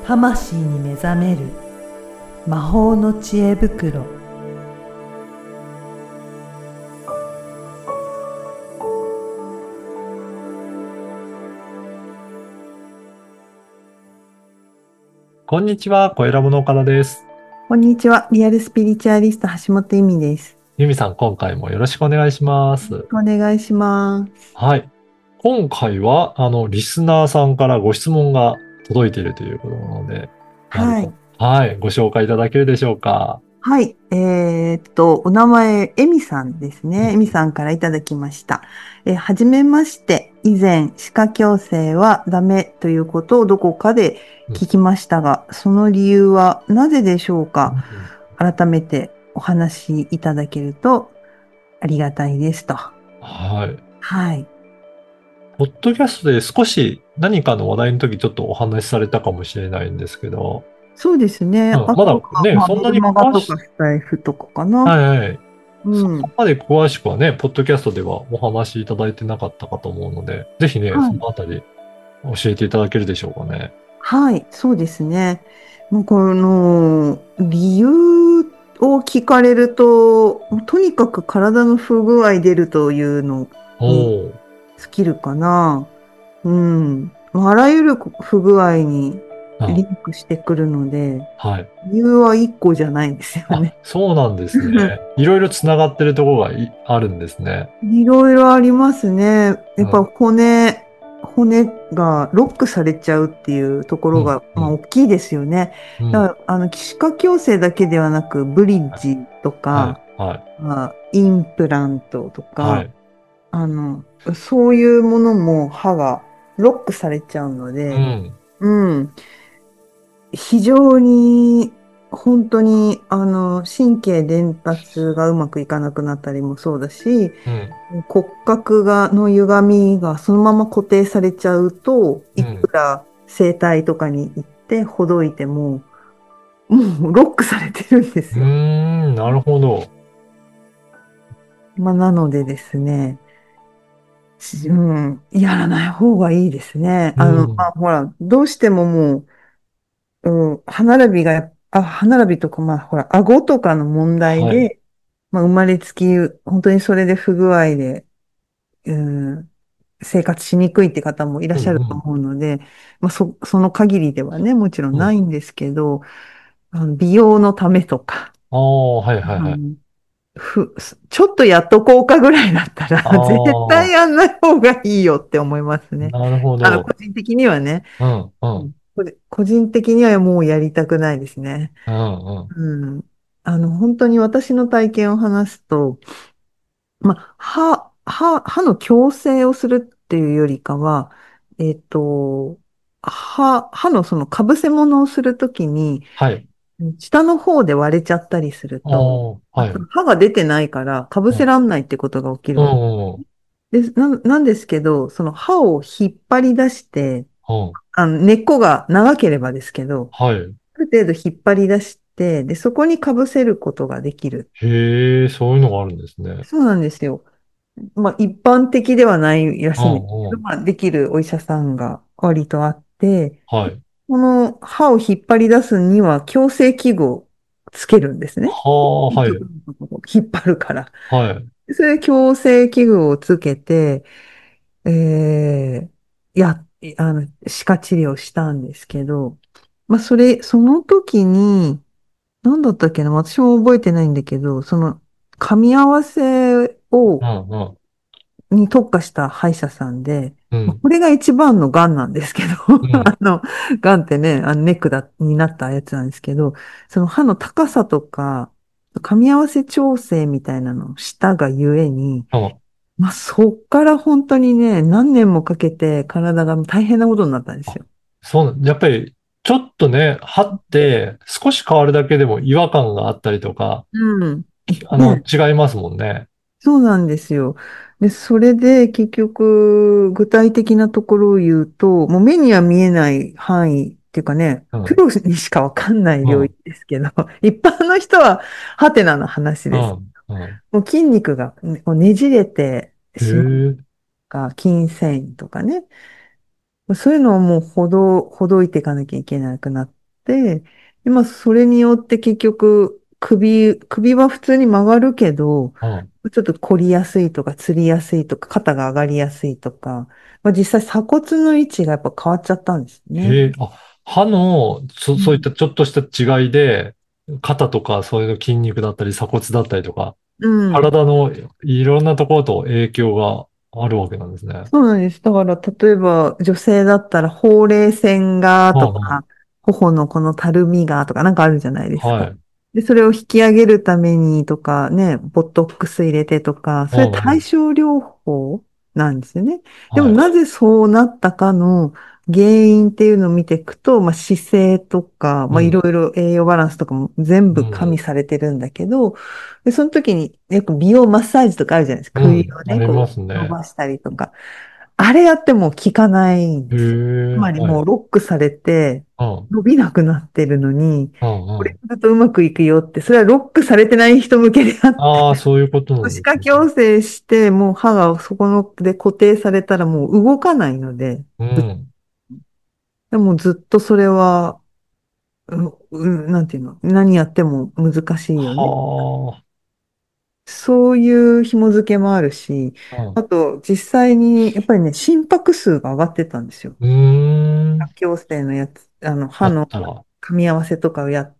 魂に目覚める魔法の知恵袋。 こんにちは、小ラボの岡田です。 こんにちは。リアルスピリチュアリスト橋本由美です。 ユミさん、今回もよろしくお願いします。 お願いします。 はい。今回は、リスナーさんからご質問が届いているということなので、何か、 はい。 はい、ご紹介いただけるでしょうか。 はい。お名前、エミさんですね。エうん、 ミさんからいただきました。はじめまして。以前、歯科矯正はダメということをどこかでうん、 聞きましたが、その理由はなぜでしょうか。 うん。 改めてお話しいただけるとありがたいですと。 はい。 はい。 ポッドキャストで少し何かの話題の時ちょっとお話しされたかもしれないんですけど、 そうですね。 うん、まあとは、 だね、 まあ、 そんなにメルマガ詳し、 とかスタイフとかかな。 はいはい。そうん。 こまで詳しくはね、ポッドキャストではお話しいただいてなかったかと思うので、ぜひね、そはい。 のあたり教えていただけるでしょうかね。 はい。そうですね。もうこの理由を聞かれると、もうとにかく体の不具合出るというのおにお、 尽きるかな。うん。あらゆる不具合にあ、 リンクしてくるので、 はい。 理由は一個じゃないんですよあ、 ね。 そうなんですね。いろいろつながってるところがあるんですね。 いろいろありますね。やっぱうん、 骨がロックされちゃうっていうとこうん、 ろが、まあ、 うん、 大きいですよね。 うん。 だから、歯科矯正だけではなく、ブリッジとはい、 か、 はい、 まあ、インプラントとか、 はい。 そういうものも歯がロックされちゃうので、 うん、 うん。非常に本当に神経伝達がうまくいかなくなったりもそうだし、 うん、 骨格の歪みがそのまま固定されちゃうと、いくうん。 ら整体とかに行ってほどいても、もうロックされてるんでうーすよ。 ん、なるほど。 まあ、なのでですね、うん、やらない方がいいですね。 うん、 まあ、ほら、どうしてももう、歯並びが、歯並びとか、まあ、ほら、顎とかの問題はい。 で、まあ、生まれつき、本当にそれで不具合で、うん、生活しにくいって方もいらっうん、 しゃるとうん、 思うので、まあ、その限りではね、もちろんうん。 ないんですけど、美容のためとか、 ああ、はい、はい、はい。 うん、ちょっとやっとこうかぐらいだったら、 あ絶対あ、 やんない方がいいよって思いますね。 なるほど。 個人的にはね、 うん、うん、 うん、個人的にはもうやりたくないですね。 うん、うん。 うん。本当に私の体験を話すと、まあ、歯の矯正をするっていうよりかは、えっと、歯のその被せ物をするときに、 はい。 下の方で割れちゃったりするあと、 あ、はい。 歯が出てないから、被うん、 せらんないってことが起きるうわけん、うん、 なんですけど、その歯を引っ張り出して、 うん。 根っこが長ければですけど、 はい。 ある程度引っ張り出して、で、そこに被せることができる。 へえ、そういうのがあるんですね。 そうなんですよ。まあ、一般的ではないらうしいんですけど、 ん、うん。 まあ、できるお医者さんが割とあって、 はい。 この歯を引っ張り出すには矯正器具をつけるんですね。 はあ、はい。 引っ張るから。 はい。 それで矯正器具をつけて、え歯科治療したんですけど、まあ、その時に、何だったっけな、私も覚えてないんだけど、その、噛み合わせうん、うん。 に特化した歯医者さんで、 うん、 まあこれが一番の癌なんですけど、 うん。 癌ってね、ネックになったやつなんですけど、その歯の高さとか、噛み合わせ調整みたいなのをしたがゆえに、 あ、 まあ、そっから本当にね、何年もかけて体が大変なことになったんですあ、 よ。 やっぱり、ちょっとね、歯って少し変わるだけでも違和感があったりとか、 うん。ね、 違いますもんね。 そうなんですよ。で、それで結局、具体的なところを言うと、もう目には見えない範囲っていうかね、 うん、 プロにしかわかんない領域うん、 ですけど、一般の人はハテナの話です。 うん、うん。 もう筋肉がねこうねじれてへしまうえ、 か、筋繊維とかね、そういうのをもうほどいていかなきゃいけなくなって、で、まあ、それによって結局、首は普通に曲がるけど、 うん。 ちょっと凝りやすいとか、つりやすいとか、肩が上がりやすいとか、まあ、実際鎖骨の位置がやっぱ変わっちゃったんですね。 へえ、あ、歯の、そういっうん。 たちょっとした違いで、肩とかそういうの筋肉だったり鎖骨だったりとか、 うん。 体のいろんなところと影響があるわけなんですね。 そうなんです。だから、例えば、女性だったら、ほうれい線がうんうん。 とか、頬のこのたるみがとか、なんかあるじゃないですか。 はい。 で、それを引き上げるためにとか、ね、ボトックス入れてとか、それうんうん。 対症療法なんですよね。でも、 はい。 なぜそうなったかの原因っていうのを見ていくと、まあ、姿勢とか、まあ、いうん。 ろいろ栄養バランスとかも全部加味うん。 されてるんだけど、で、その時によく美容マッサージとかあるじゃないですか。 うん。 首をね、 ありまこすね。 う伸ばしたりとか。あれやっても効かないんへですよ。つえ、はい。 まりもうロックされてうん。 伸びなくなってるのに、 うんこれうん。 だとうまくいくよって、それはロックされてない人向けであって、 ああ、そういうことなん歯ですね。 科矯正してもう歯がそこので固定されたらもう動かないので、 うん。 でもずっとそれは、なんていうの、何やっても難しいよね。 はそういう紐付けもあるし、 あ。うん。 あと実際にやっぱりね、心拍数が上がってたんですよ。 うーん。 矯正のやつ、歯やっのたら。 噛み合わせとかをやって、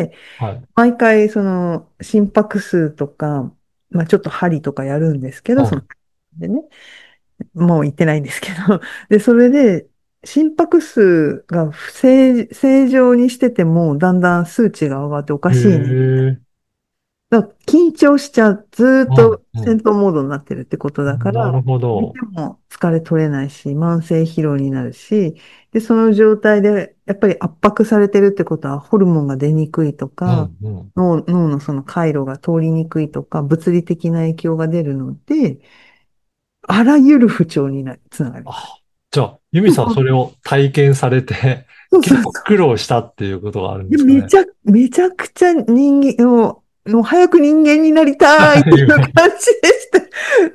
はい。 毎回その心拍数とか、まあちょっと針とかやるんですけど、その、 うん。 でね、もう言ってないんですけど、で、それで、心拍数が正常にしてても、だんだん数値が上がっておかへしいね。 え。 だから緊張しちゃう。ずーっうん。 とう戦闘モードになってるってことだかん。なるら、 ほど。 寝ても疲れ取れないし、慢性疲労になるし、で、その状態でやっぱり圧迫されてるってことは、ホルモンが出にくいとか、 うん。うん。 脳のその回路が通りにくいとか、物理的な影響が出るので、あらゆる不調につながります。 あ、じゃあ、ユミさんそれを体験されて、 そう結そうそう。 構苦労したっていうことがあるんでですかね。 めちゃくちゃ人間、もう早く人間になりたいっていう感じでした。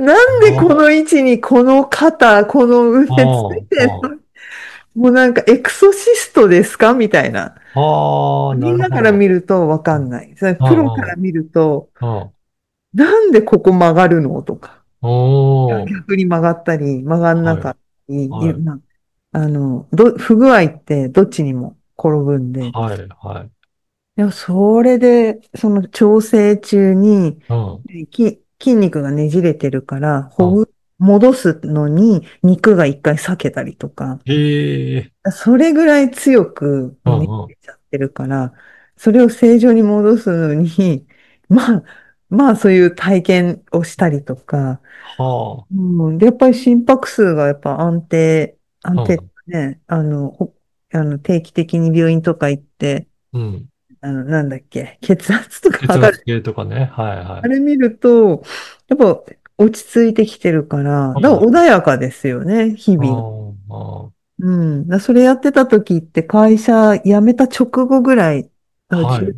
なんでこあの位置にこの肩、この腕あ、 ついてるあの？もうなんかエクソシストですかみたいな。 あ、ああ、なみんなからるほど。 見るとわかんない。それうプロかん、うん、 ら見ると、 うん。 なんでここ曲がるのとか。 おー、 逆に曲がったり、曲がんなはい、 かったり、 はい、 不具合ってどっちにも転ぶんで、 はい、はい。 でもそれで、その調整中に、 うん、 筋肉がねじれてるから、 うん。 戻すのに肉が一回裂けたりとか、 へえ、 それぐらい強くうん、 もうねじうん。 れちゃってるから、それを正常に戻すのに、まあ、まあそういう体験をしたりとか、 はで、やっぱり心拍数がやっぱ安あ、う定ん、 ね、定期的に病院とか行って、 うん。 なんだっけ、血圧とか血圧測る。 計とかね。はい、はい。 あれ見ると、やっぱ落ち着いてきてるから、だから穏やかですよね、日う 々。 ん、うん。 うん。それやってた時って会社辞めた直後ぐらい、だからはい。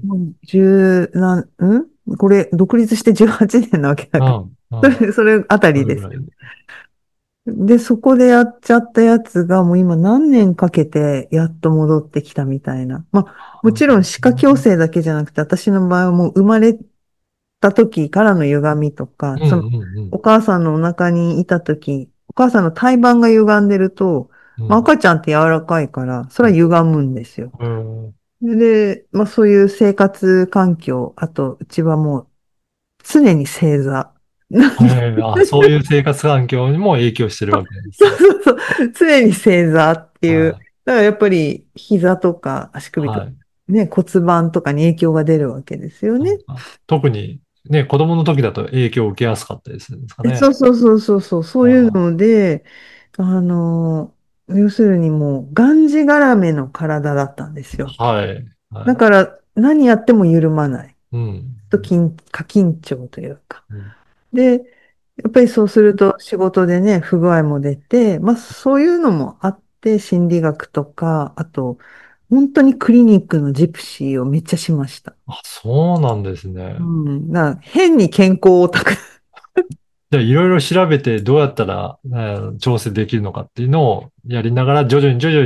10これ、独立して18年なわけだから。 うん、うん。 それあたりですよ。 それぐらいで。 で、そこでやっちゃったやつがもう今何年かけてやっと戻ってきたみたいな。まあ、もちろん歯科矯正だけじゃなくて、私の場合はもう生まれた時からの歪みとか、 うん、うん、うん。 お母さんのお腹にいた時、お母さんの胎盤が歪んでると、まあ、 うん、 赤ちゃんって柔らかいから、それは歪むんですよ。 うん。 で、まあそういう生活環境、あと、うちはもう常に正座。なんで、 はい。あ、そういう生活環境にも影響してるわけですね。 そうそうそう、常に正座っていう。 はい。 だからやっぱり膝とか足首とか、 はい。 ね、骨盤とかに影響が出るわけですよね。 なんか特にね、子供の時だと影響を受けやすかったりするんですかね。 そうそうそうそうそう、そういうあので、あの、要するにもう、がんじがらめの体だったんですよ。 あ、はい。はい。 だから、何やっても緩まない。 うん。 過緊張というか。 うん。 で、やっぱりそうすると仕事でね、不具合も出て、まあそういうのもあって、心理学とか、あと、本当にクリニックのジプシーをめっちゃしました。 あ、そうなんですね。 変に健康オタク。 じゃあ、いろいろ調べてどうやったら、調整できるのかっていうのをやりながら徐々に徐々に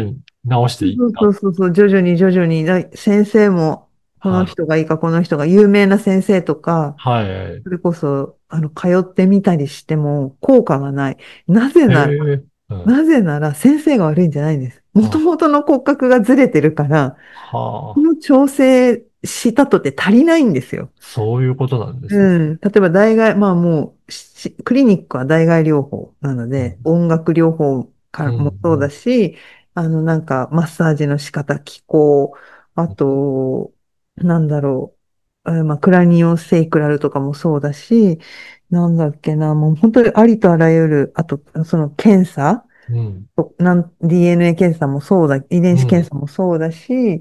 直していっそうそた。 うそうそう、徐々に徐々に、先生も、このはい。 人がいいか、この人が有名な先生とか、 はい。 それこそ、通ってみたりしても効果がない。なぜえなら、 え、うん。 なぜなら先生が悪いんじゃないんです。もとあ、 もとの骨格がずれてるから、 はあ、 この調整したとて足りないんですよ。 そういうことなんですね。 うん。例えばまあもう、クリニックは代替療法なので、 うん、 音楽療法うん、 もそうだうん。 し、なんかマッサージの仕方、気候、あと、なんだろう、まあ、クラニオセイクラルとかもそうだし、なんだっけな、もう本当にありとあらゆる、あと、その検査、 うん、 DNA 検査もそうだ、遺伝うん、 子検査もそうだし、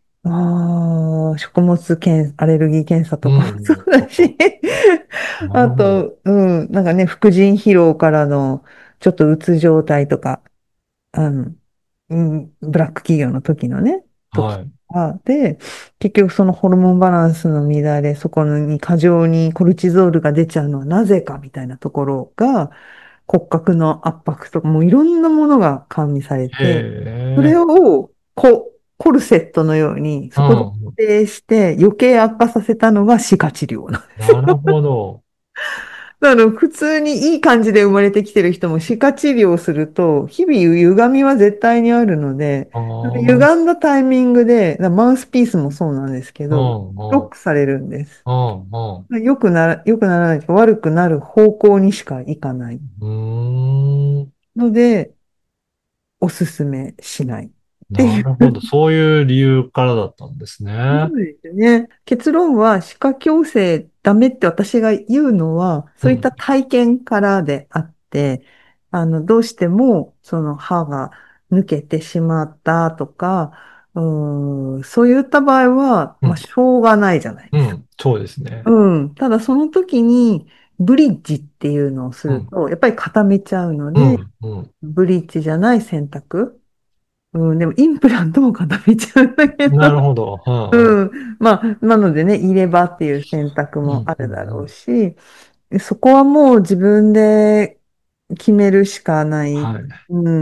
食物アレルギー検査とかもそうん。 うだし、 なるほど。 あと、なんかね、副腎疲労からのちょっとうつ状態とか、あの、ブラック企業の時のね、時はい。 で、結局そのホルモンバランスの乱れ、そこに過剰にコルチゾールが出ちゃうのはなぜかみたいなところが、骨格の圧迫とか、もういろんなものが加味されへて、それえ、 をコルセットのように、 うそこで固ん。 定して余計悪化させたのが歯科治療なんですよ。 なるほど。 普通にいい感じで生まれてきてる人も歯科治療をすると、日々歪みは絶対にあるので、 ああ、 歪んだタイミングで、マウスピースもそうなんですけど、 うん、うん、 ロックされるんです。 うん、 良くならないというか悪くなる方向にしかいかないうん。うーん。 ので、おすすめしないっていう。 なるほど。そういう理由からだったんですね。 そうですね。結論は、歯科矯正ダメって私が言うのは、そういったうん、 体験からであって、どうしても、その歯が抜けてしまったとか、そういった場合は、まあ、 うん、 しょうがないじゃないですか。 うん。そうですね。 ただ、その時に、ブリッジっていうのをすうん、 ると、やっぱり固めちゃうので、 うん、うん。 ブリッジじゃない選択。でも、インプラントも固めちゃうんだけど、 なるほど。うん、うん、 うん。まあ、なのでね、入れ歯っていう選択うん、 もあうん。 るだろううん、 し、そこはもう自分で決めるしかない。 はい。 うん。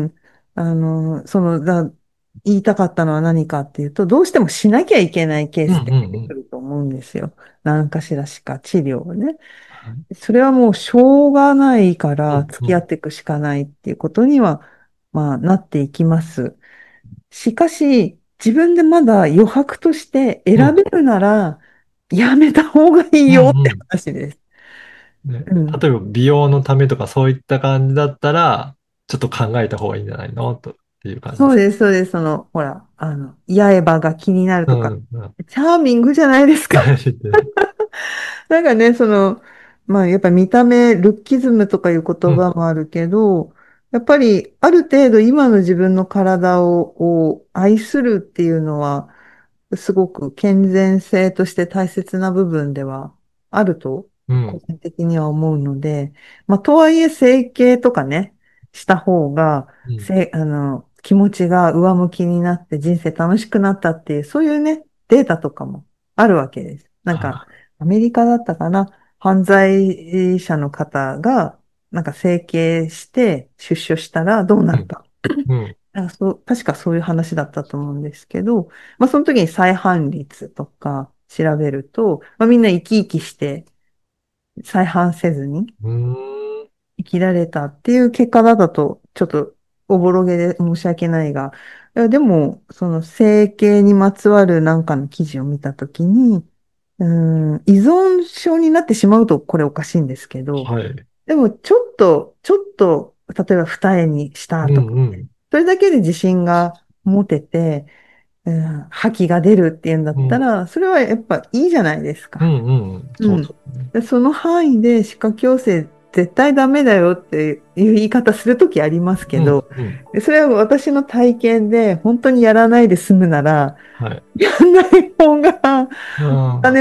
言いたかったのは何かっていうと、どうしてもしなきゃいけないケーうん、 スって出うん、うん。 てくると思うんですよ。何かしらしか治療をね。 はい。 それはもうしょうがないからうん、うん、 付き合っていくしかないっていうことには、まあ、なっていきます。しかし、自分でまだ余白としてうん、 選べるなら、やめた方がいいうん、 よってうん。 話です。 ね、 うん。 例えば美容のためとかそういった感じだったら、ちょっと考えた方がいいんじゃないのとっていう感じです。 そうです、そうです。ほら、八重歯が気になるとか、 うん、うん。 チャーミングじゃないですか。なんかね、まあ、やっぱ見た目、ルッキズムとかいう言うん、 葉もあるけど、やっぱりある程度今の自分の体を愛するっていうのは、すごく健全性として大切な部分ではあると、 うん、 個人的には思うので、まあ、とはいえ整形とかね、した方が、 うん。 気持ちが上向きになって人生楽しくなったっていう、そういうね、データとかもあるわけです。なんか、 はアメリカだったかな、犯罪者の方が、なんか整形して出所したらどうない。うん、 るか。 うん、 確かそういう話だったと思うんですけど、まあ、その時に再犯率とか調べると、まあ、みんな生き生きして再犯せずにうーん、 生きられたっていう結果だったと、ちょっとおぼろげで申し訳ないが、いやでも、その整形にまつわるなんかの記事を見た時に、依存症になってしまうとこれおかしいんですけど、 はい。 でもちょっと、例えば二重にしたうん、 とか、 うん、 それだけで自信が持てて、覇気が出るっていうんだっうん、 たら、それはやっぱいいじゃないですか。 うん、うん。そううん。 そうね。 で、その範囲で歯科矯正絶対ダメだよっていう言い方するときありますけうん、 ど、 うん。 それは私の体験で本当にやらないで済むなら、 はい。 やんない方がうん、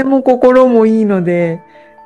お金も心もいいので、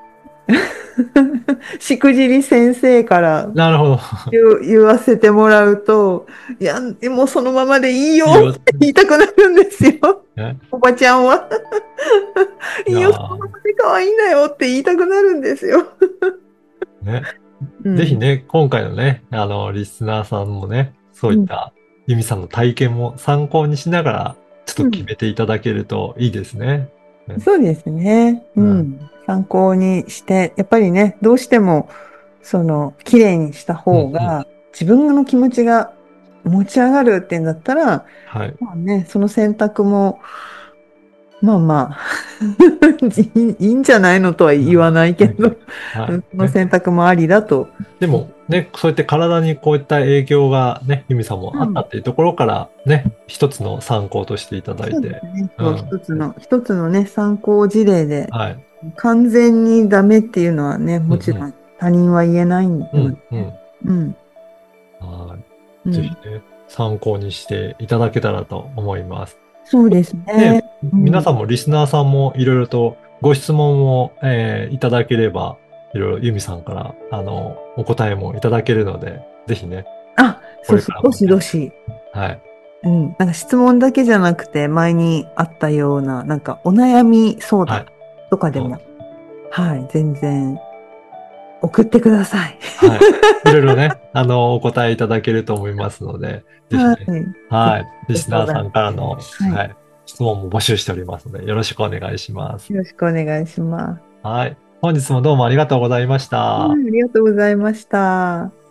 しくじり先生からなるほど。 言わせてもらうと、いや、もうそのままでいいよいいよ。 って言いたくなるんですよ。 ね。 おばちゃんは。 いやいいよ、そのまー、 まで可愛いんだよって言いたくなるんですよ。 ね。 うん。 ぜひね、今回のね、リスナーさんもね、そううん。 いった、 ユミさんの体験も参考にしながら、ちょっと決うん。 めていただけるといいですね。うん。 そうですね。ううん。 ん。参考にして、やっぱりね、どうしても、綺麗にしたうん。うん。 方が、自分の気持ちが持ち上がるっていうんだったら、 はい。 まあね、その選択も、まあまあいいんじゃないのとは言わないけど、 うん。はい。 そのね。 選択もありだと。 でもね、そうやって体にこういった影響がね、ユミさんもあったうん。 っていうところからね、一つの参考としていただいそうでて、 すね。そう、 うん。 一つのね、参考事例で、 はい。 完全にダメっていうのはね、 うんうん。 もちろん他人は言えないのでね。 うんうん。 うん。 はい。ぜひうん。 ね、参考にしていただけたらと思います。 そうですで、 ね。うん。 皆さんもリスナーさんもいろいろとご質問を、いただければ、いろいろユミさんから、お答えもいただけるので、ぜひね、 あ、 こそうそう、どしれからもね、 どし。 はい。 うん。なんか質問だけじゃなくて、前にあったような、なんかお悩み相談はい。 とかでそう、 も、はい、全然送ってください。 はい。いろいろね、お答えいただけると思いますので、ぜひはね、 い。ぜはい。リひ、ご相談。 スナーさんからの、 はい。 はい、質問も募集しておりますので、よろしくお願いします。 よろしくお願いします。 はい。本日もどうもありがとうございましはた。 い、ありがとうございました。